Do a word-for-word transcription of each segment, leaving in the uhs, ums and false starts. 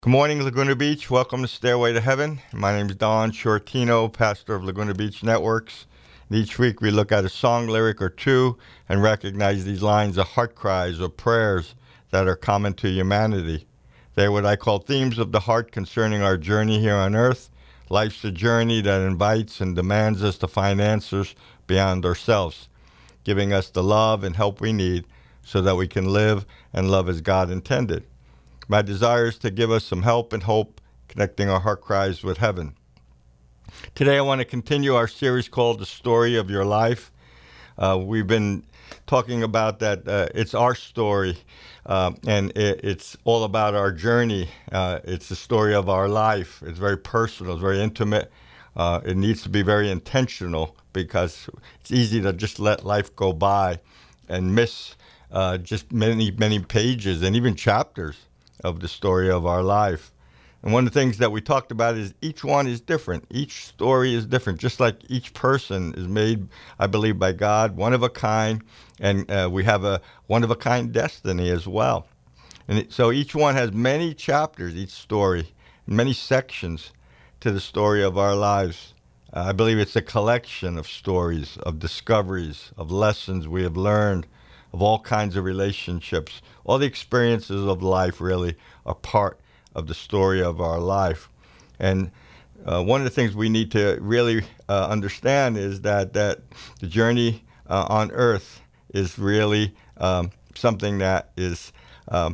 Good morning, Laguna Beach. Welcome to Stairway to Heaven. My name is Don Shortino, pastor of Laguna Beach Networks. And each week we look at a song lyric or two and recognize these lines of heart cries or prayers that are common to humanity. They're what I call themes of the heart concerning our journey here on earth. Life's a journey that invites and demands us to find answers beyond ourselves, giving us the love and help we need so that we can live and love as God intended. My desire is to give us some help and hope, connecting our heart cries with heaven. Today I want to continue our series called The Story of Your Life. Uh, we've been talking about that uh, it's our story, uh, and it, it's all about our journey. Uh, it's the story of our life. It's very personal. It's very intimate. Uh, it needs to be very intentional because it's easy to just let life go by and miss uh, just many, many pages and even chapters of the story of our life. And one of the things that we talked about is each one is different. Each story is different, just like each person is made, I believe, by God, one of a kind, and uh, we have a one-of-a-kind destiny as well. And it, so each one has many chapters, each story, many sections to the story of our lives. Uh, I believe it's a collection of stories, of discoveries, of lessons we have learned, of all kinds of relationships. All the experiences of life really are part of the story of our life. And uh, one of the things we need to really uh, understand is that, that the journey uh, on earth is really um, something that is um,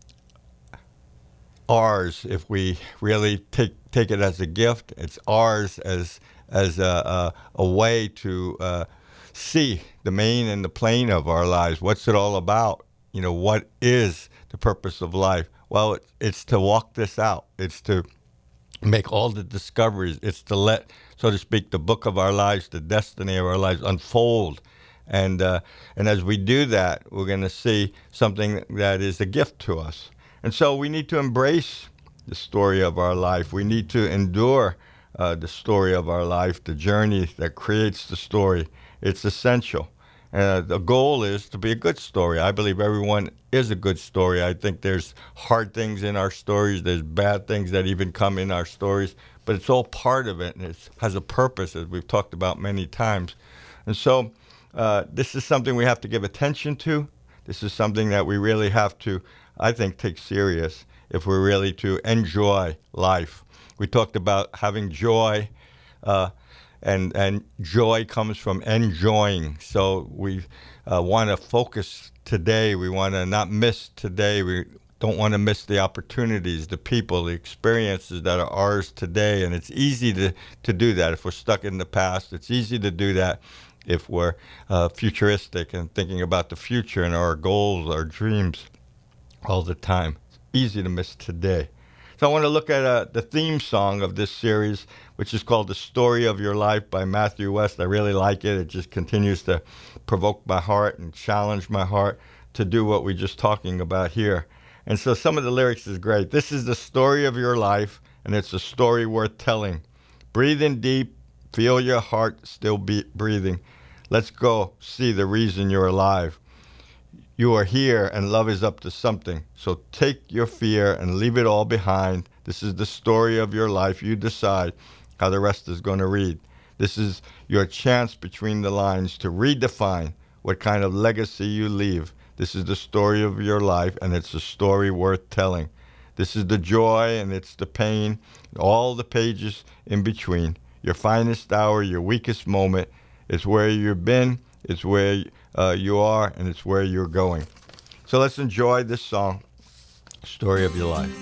ours if we really take take it as a gift. It's ours as, as a, a, a way to uh, see the main and the plain of our lives. What's it all about? You know, what is the purpose of life? Well, it, it's to walk this out. It's to make all the discoveries. It's to let, so to speak, the book of our lives, the destiny of our lives unfold. And uh, and as we do that, we're going to see something that is a gift to us. And so we need to embrace the story of our life. We need to endure uh, the story of our life, the journey that creates the story. It's essential. Uh, the goal is to be a good story. I believe everyone is a good story. I think there's hard things in our stories. There's bad things that even come in our stories. But it's all part of it, and it has a purpose, as we've talked about many times. And so uh, this is something we have to give attention to. This is something that we really have to, I think, take serious if we're really to enjoy life. We talked about having joy. Uh, And and joy comes from enjoying. So we uh, want to focus today. We want to not miss today. We don't want to miss the opportunities, the people, the experiences that are ours today. And it's easy to, to do that if we're stuck in the past. It's easy to do that if we're uh, futuristic and thinking about the future and our goals, our dreams all the time. It's easy to miss today. So I want to look at uh, the theme song of this series, which is called The Story of Your Life by Matthew West. I really like it. It just continues to provoke my heart and challenge my heart to do what we're just talking about here. And so some of the lyrics is great. This is the story of your life, and it's a story worth telling. Breathe in deep. Feel your heart still be breathing. Let's go see the reason you're alive. You are here, and love is up to something. So take your fear and leave it all behind. This is the story of your life. You decide how the rest is going to read. This is your chance between the lines to redefine what kind of legacy you leave. This is the story of your life, and it's a story worth telling. This is the joy, and it's the pain, all the pages in between. Your finest hour, your weakest moment. It's where you've been. It's where uh, you are, and it's where you're going. So let's enjoy this song, Story of Your Life.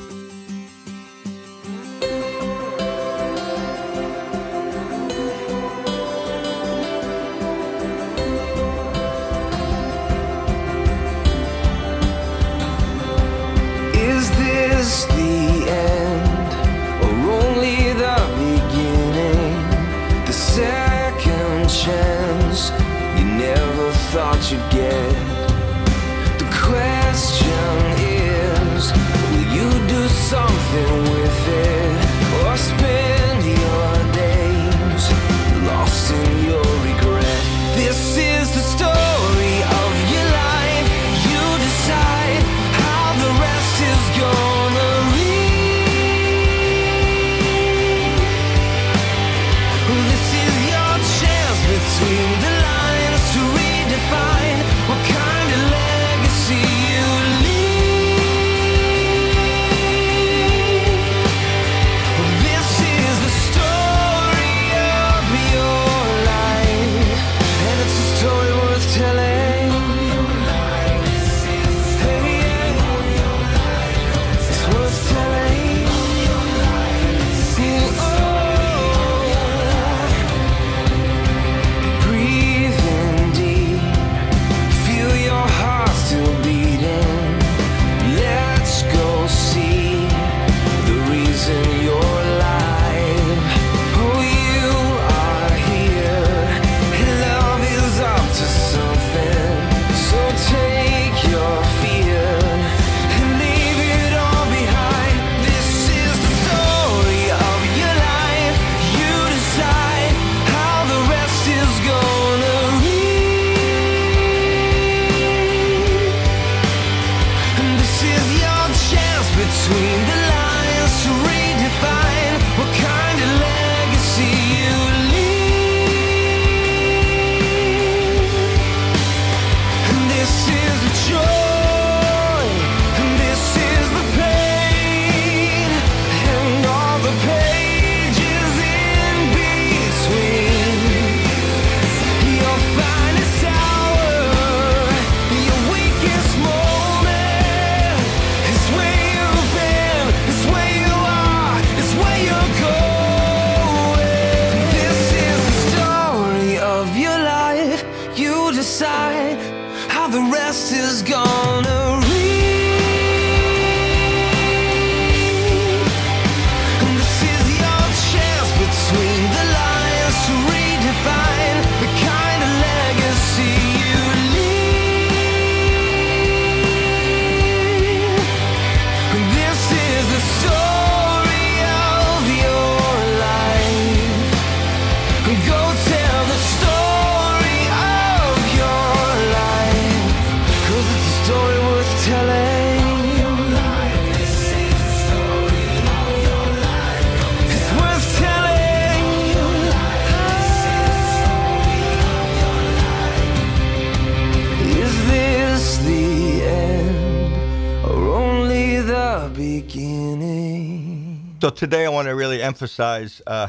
Is this the end, or only the beginning? The second chance you never thought you'd get. The question is, will you do something with it, or spend your days lost in your regret? This is the story of your life. You decide how the rest is gonna read. between the lines to redefine what kind of legacy you leave. And this is the joy, and this is the pain, and all the pages in between. Your finest hour, your weakest moment, it's where you've been, it's where you are, it's where you're going. This is the story of your life. You decide how the rest is gonna read. And this is your chance between the lines to redefine the kind of legacy you leave. And this is the story of your life. Go tell the story of your life, 'cause it's a story worth telling. This is the story of your life. It's worth telling. Is this the end or only the beginning? So today I want to really emphasize uh,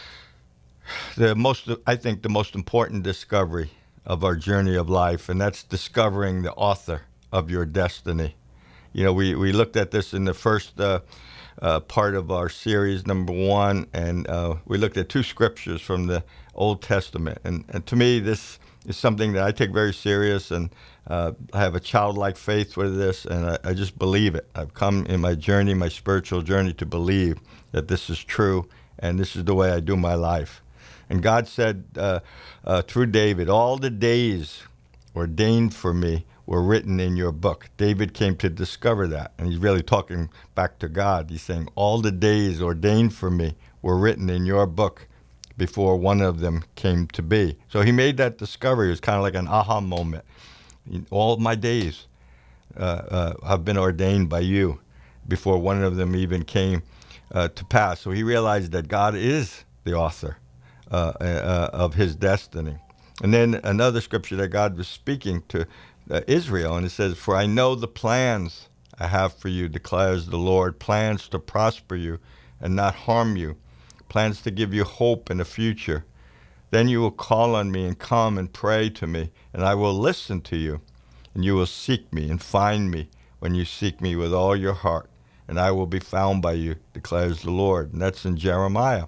the most, I think, the most important discovery of our journey of life, and that's discovering the author of your destiny. You know, we, we looked at this in the first uh, uh, part of our series, number one, and uh, we looked at two scriptures from the Old Testament. And, and to me, this is something that I take very serious, and uh, I have a childlike faith with this, and I, I just believe it. I've come in my journey, my spiritual journey, to believe that this is true, and this is the way I do my life. And God said uh, uh, through David, all the days ordained for me were written in your book. David came to discover that, and he's really talking back to God. He's saying, all the days ordained for me were written in your book before one of them came to be. So he made that discovery. It was kind of like an aha moment. All of my days uh, uh, have been ordained by you before one of them even came uh, to pass. So he realized that God is the author Uh, uh, of his destiny. And then another scripture that God was speaking to uh, Israel, and it says, for I know the plans I have for you, declares the Lord, plans to prosper you and not harm you, plans to give you hope in a future. Then you will call on me and come and pray to me, and I will listen to you, and you will seek me and find me when you seek me with all your heart, and I will be found by you, declares the Lord. And that's in Jeremiah.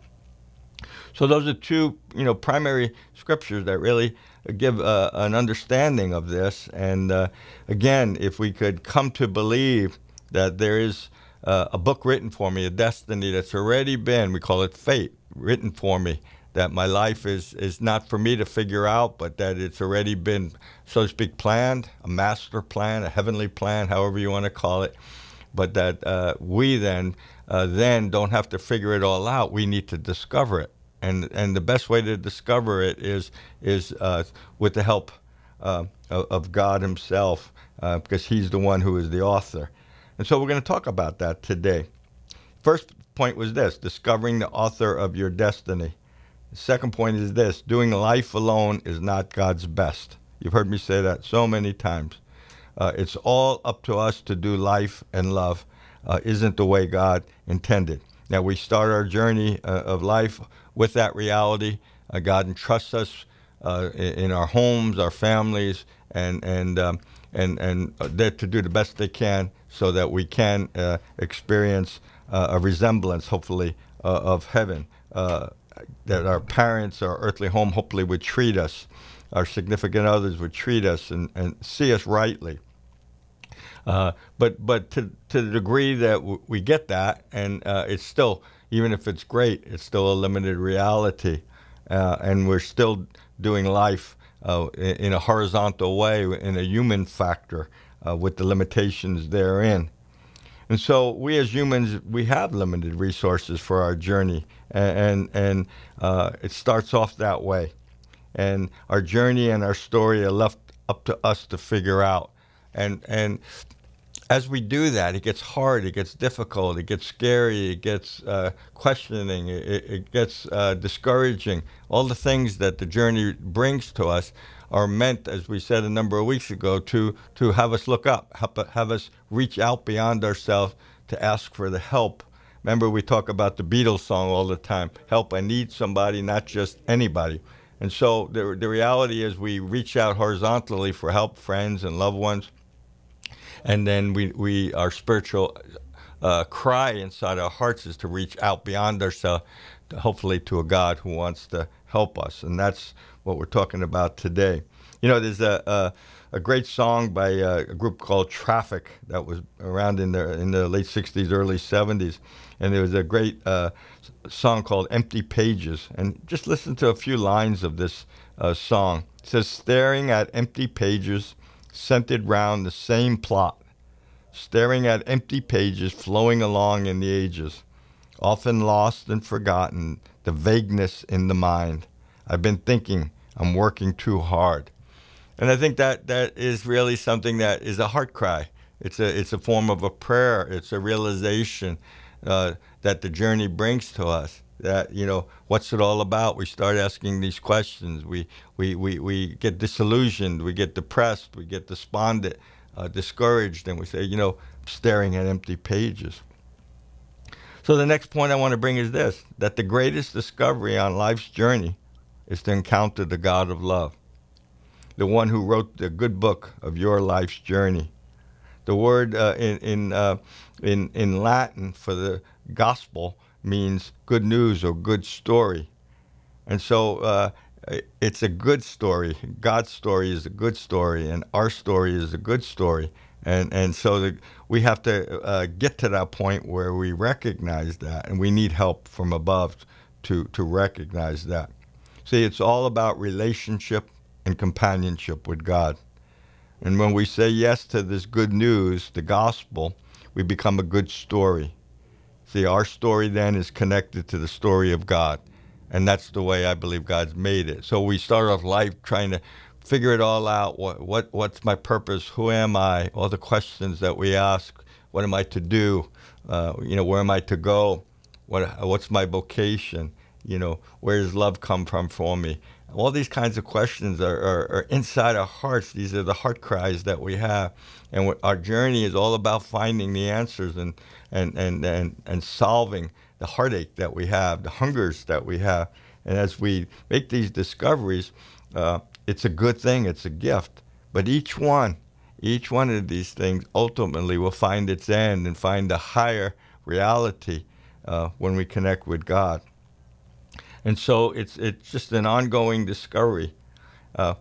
So those are two, you know, primary scriptures that really give uh, an understanding of this. And uh, again, if we could come to believe that there is uh, a book written for me, a destiny that's already been, we call it fate, written for me, that my life is, is not for me to figure out, but that it's already been, so to speak, planned, a master plan, a heavenly plan, however you want to call it, but that uh, we then uh, then don't have to figure it all out. We need to discover it. And and the best way to discover it is is uh, with the help uh, of, of God himself, uh, because he's the one who is the author. And so we're going to talk about that today. First point was this, discovering the author of your destiny. The second point is this, doing life alone is not God's best. You've heard me say that so many times. Uh, it's all up to us to do life, and love uh, isn't the way God intended. Now, we start our journey uh, of life with that reality. Uh, God entrusts us uh, in, in our homes, our families, and and um, and and they're to do the best they can so that we can uh, experience uh, a resemblance, hopefully, uh, of heaven. Uh, that our parents, our earthly home, hopefully would treat us, our significant others would treat us and, and see us rightly. Uh, but but to to the degree that w- we get that, and uh, it's still, even if it's great, it's still a limited reality, uh, and we're still doing life uh, in, in a horizontal way, in a human factor, uh, with the limitations therein. And so we as humans, we have limited resources for our journey, and and, and uh, it starts off that way. And our journey and our story are left up to us to figure out. And and as we do that, it gets hard, it gets difficult, it gets scary, it gets uh, questioning, it, it gets uh, discouraging. All the things that the journey brings to us are meant, as we said a number of weeks ago, to, to have us look up, help, have us reach out beyond ourselves to ask for the help. Remember, we talk about the Beatles song all the time, help, I need somebody, not just anybody. And so the, the reality is we reach out horizontally for help, friends and loved ones. And then we, we our spiritual uh, cry inside our hearts is to reach out beyond ourselves, to hopefully to a God who wants to help us. And that's what we're talking about today. You know, there's a a, a great song by a, a group called Traffic that was around in the in the late sixties, early seventies, and there was a great uh, song called "Empty Pages." And just listen to a few lines of this uh, song. It says, "Staring at empty pages, centered round the same plot, staring at empty pages flowing along in the ages, often lost and forgotten, the vagueness in the mind. I've been thinking I'm working too hard." And I think that that is really something that is a heart cry. It's a it's a form of a prayer. It's a realization uh, that the journey brings to us. That, you know, what's it all about? We start asking these questions. We we, we, we get disillusioned. We get depressed. We get despondent, uh, discouraged, and we say, you know, staring at empty pages. So the next point I want to bring is this, that the greatest discovery on life's journey is to encounter the God of love, the one who wrote the good book of your life's journey. The word uh, in in, uh, in in Latin for the gospel means good news or good story. And so uh, it's a good story. God's story is a good story, and our story is a good story. And and so the, we have to uh, get to that point where we recognize that, and we need help from above to, to recognize that. See, it's all about relationship and companionship with God. And when we say yes to this good news, the gospel, we become a good story. See, our story then is connected to the story of God. And that's the way I believe God's made it. So we start off life trying to figure it all out. What, what What's my purpose? Who am I? All the questions that we ask. What am I to do? Uh, you know, where am I to go? What What's my vocation? You know, where does love come from for me? All these kinds of questions are, are, are inside our hearts. These are the heart cries that we have. And our journey is all about finding the answers and, and, and, and, and solving the heartache that we have, the hungers that we have. And as we make these discoveries, uh, it's a good thing, it's a gift. But each one, each one of these things ultimately will find its end and find a higher reality uh, when we connect with God. And so it's it's just an ongoing discovery. Uh,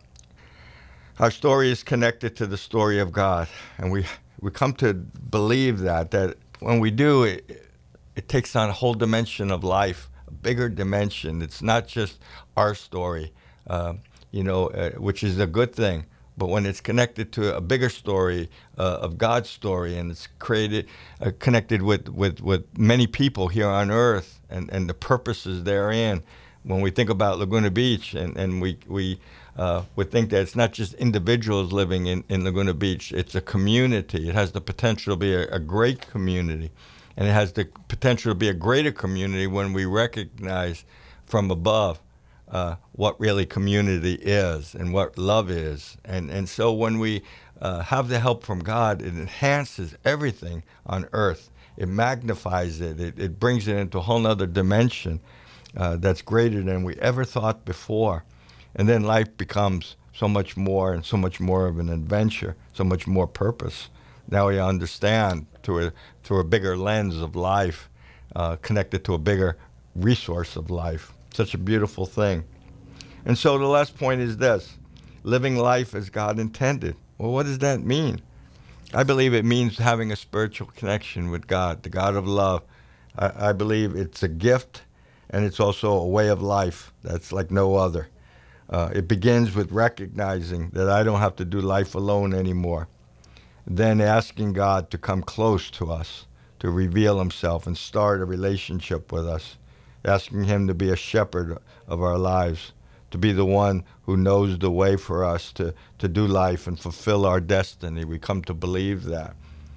our story is connected to the story of God, and we we come to believe that that when we do, it, it takes on a whole dimension of life, a bigger dimension. It's not just our story, uh, you know, uh, which is a good thing. But when it's connected to a bigger story uh, of God's story, and it's created, uh, connected with, with, with many people here on earth and, and the purposes therein, when we think about Laguna Beach, and, and we, we uh, would think that it's not just individuals living in, in Laguna Beach, it's a community. It has the potential to be a, a great community, and it has the potential to be a greater community when we recognize from above Uh, what really community is and what love is. And and so when we uh, have the help from God, it enhances everything on earth. It magnifies it. It, it brings it into a whole other dimension uh, that's greater than we ever thought before. And then life becomes so much more and so much more of an adventure, so much more purpose. Now we understand through a, through a bigger lens of life, uh, connected to a bigger resource of life. Such a beautiful thing. And so the last point is this, living life as God intended. Well, what does that mean? I believe it means having a spiritual connection with God, the God of love. I, I believe it's a gift, and it's also a way of life that's like no other. Uh, it begins with recognizing that I don't have to do life alone anymore. Then asking God to come close to us, to reveal himself and start a relationship with us. Asking him to be a shepherd of our lives, to be the one who knows the way for us to, to do life and fulfill our destiny. We come to believe that.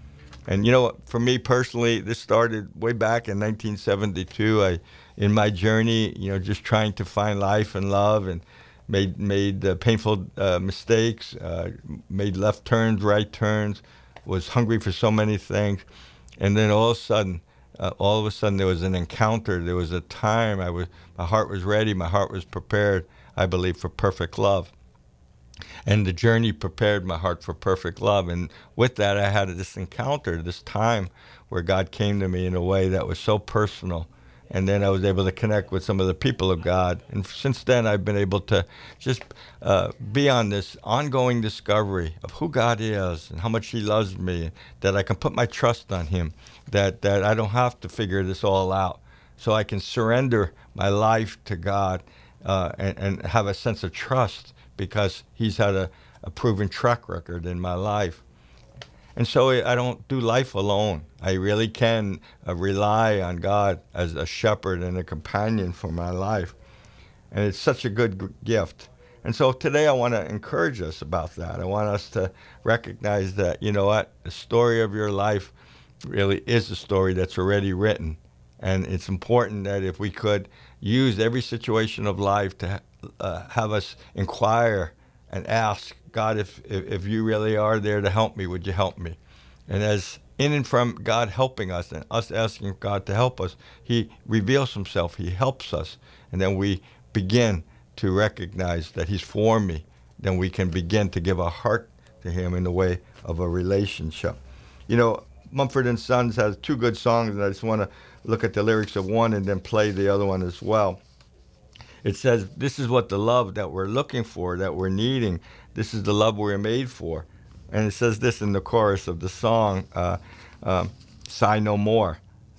And you know, for me personally, this started way back in nineteen seventy-two. I, in my journey, you know, just trying to find life and love, and made made uh, painful uh, mistakes, uh, made left turns, right turns, was hungry for so many things, and then all of a sudden, uh, all of a sudden, there was an encounter. There was a time I was, my heart was ready, my heart was prepared. I believe for perfect love. And the journey prepared my heart for perfect love. And with that, I had this encounter, this time where God came to me in a way that was so personal. And then I was able to connect with some of the people of God. And since then, I've been able to just uh, be on this ongoing discovery of who God is and how much he loves me, that I can put my trust on him, that, that I don't have to figure this all out. So I can surrender my life to God uh, and, and have a sense of trust, because he's had a, a proven track record in my life. And so I don't do life alone. I really can uh, rely on God as a shepherd and a companion for my life. And it's such a good g- gift. And so today I want to encourage us about that. I want us to recognize that, you know what, the story of your life really is a story that's already written. And it's important that if we could use every situation of life to uh, have us inquire and ask, God, if, if if you really are there to help me, would you help me? And as in and from God helping us and us asking God to help us, he reveals himself, he helps us. And then we begin to recognize that he's for me. Then we can begin to give our heart to him in the way of a relationship. You know, Mumford and Sons has two good songs, and I just want to look at the lyrics of one and then play the other one as well. It says, this is what the love that we're looking for, that we're needing. This is the love we're made for. And it says this in the chorus of the song, uh, um, Sigh No More.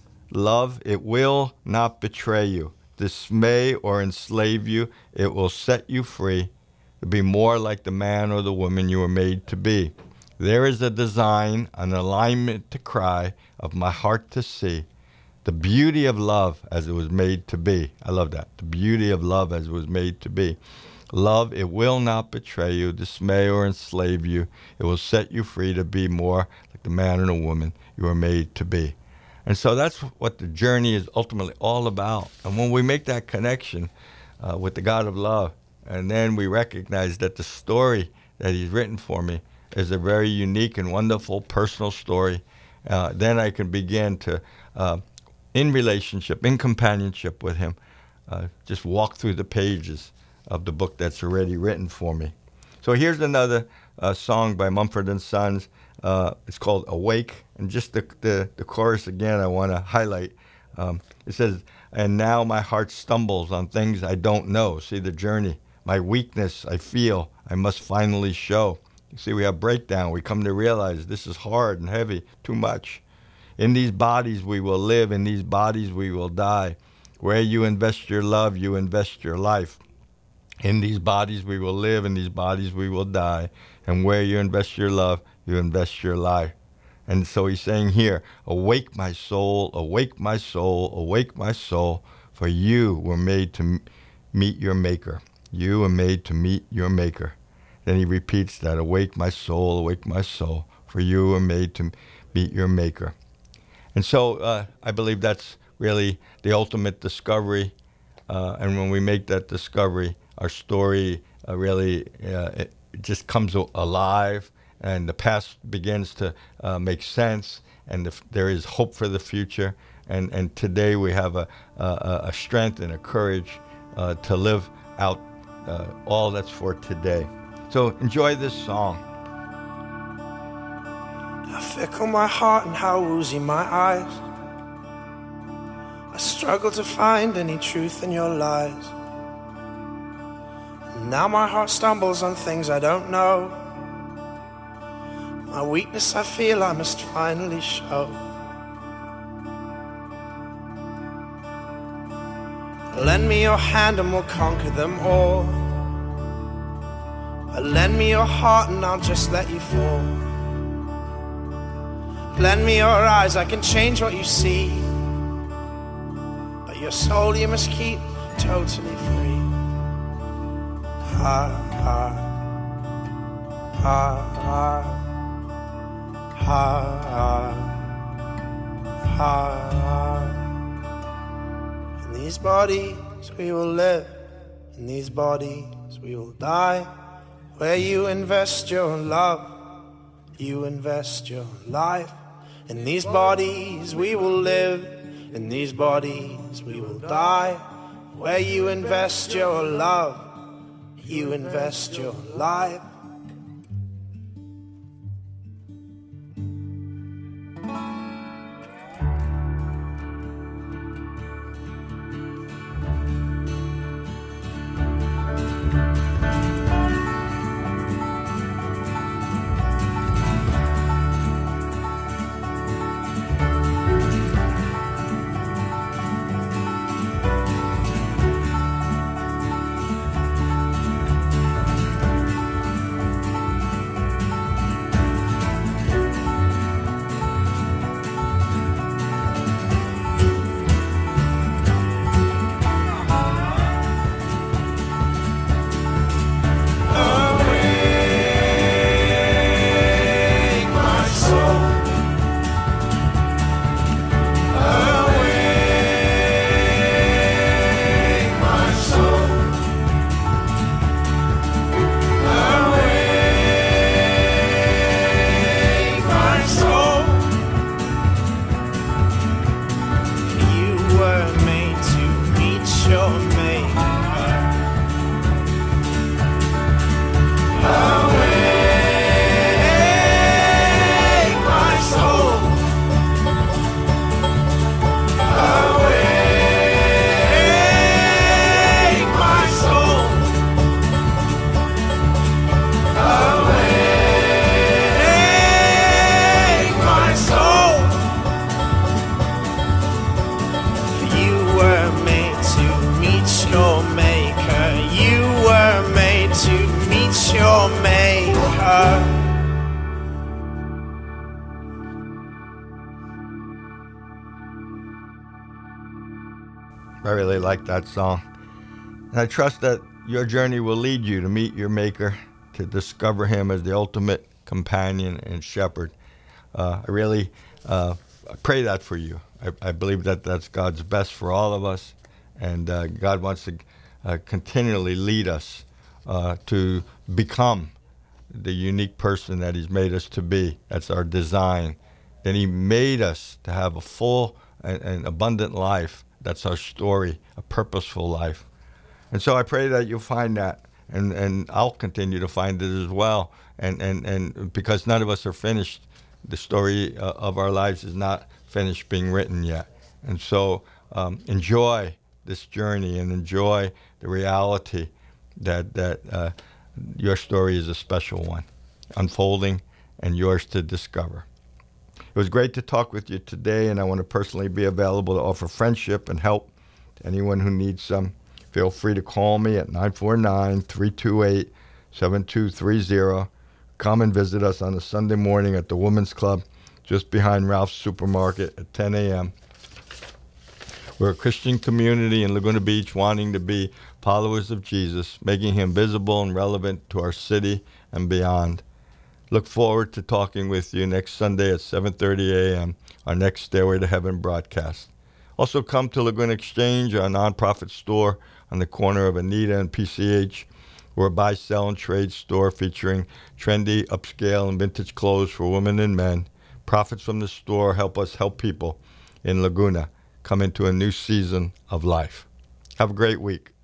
Love, it will not betray you, dismay or enslave you. It will set you free to be more like the man or the woman you were made to be. There is a design, an alignment to cry, of my heart to see. The beauty of love as it was made to be. I love that. The beauty of love as it was made to be. Love, it will not betray you, dismay or enslave you. It will set you free to be more like the man and the woman you were made to be. And so that's what the journey is ultimately all about. And when we make that connection uh, with the God of love, and then we recognize that the story that he's written for me is a very unique and wonderful personal story, uh, then I can begin to, uh, in relationship, in companionship with him, uh, just walk through the pages of the book that's already written for me. So here's another uh, song by Mumford and Sons. Uh, it's called Awake. And just the, the, the chorus again I want to highlight. Um, it says, and now my heart stumbles on things I don't know. See the journey. My weakness I feel I must finally show. You see, we have breakdown. We come to realize this is hard and heavy, too much. In these bodies we will live. In these bodies we will die. Where you invest your love, you invest your life. In these bodies we will live. In these bodies we will die. And where you invest your love, you invest your life. And so he's saying here, awake my soul, awake my soul, awake my soul, for you were made to m- meet your maker. You were made to meet your maker. Then he repeats that, awake my soul, awake my soul, for you were made to meet your maker. And so uh, I believe that's really the ultimate discovery. Uh, and when we make that discovery, our story uh, really uh, it just comes alive, and the past begins to uh, make sense, and the, there is hope for the future. And, and today we have a, a, a strength and a courage uh, to live out uh, all that's for today. So enjoy this song. How fickle my heart and how woozy my eyes. I struggle to find any truth in your lies. And now my heart stumbles on things I don't know. My weakness I feel I must finally show. Lend me your hand and we'll conquer them all. Lend me your heart and I'll just let you fall. Lend me your eyes, I can change what you see. But your soul you must keep totally free. Ha, ha, ha, ha, ha, ha. heart. In these bodies we will live, in these bodies we will die. Where you invest your love, you invest your life. In these bodies we will live, in these bodies we will die. Where you invest your love, you invest your life. I really like that song. And I trust that your journey will lead you to meet your Maker, to discover Him as the ultimate companion and shepherd. Uh, I really uh, pray that for you. I, I believe that that's God's best for all of us. And uh, God wants to uh, continually lead us uh, to become the unique person that He's made us to be. That's our design. Then He made us to have a full and, and abundant life. That's our story, a purposeful life. And so I pray that you'll find that, and, and I'll continue to find it as well. And, and, and because none of us are finished, the story uh, of our lives is not finished being written yet. And so um, enjoy this journey and enjoy the reality that, that uh, your story is a special one, unfolding and yours to discover. It was great to talk with you today, and I want to personally be available to offer friendship and help to anyone who needs some. Feel free to call me at nine four nine, three two eight, seven two three zero. Come and visit us on a Sunday morning at the Women's Club just behind Ralph's Supermarket at ten a.m. We're a Christian community in Laguna Beach wanting to be followers of Jesus, making Him visible and relevant to our city and beyond. Look forward to talking with you next Sunday at seven thirty a.m., our next Stairway to Heaven broadcast. Also come to Laguna Exchange, our nonprofit store on the corner of Anita and P C H. We're a buy, sell, and trade store featuring trendy, upscale, and vintage clothes for women and men. Profits from the store help us help people in Laguna come into a new season of life. Have a great week.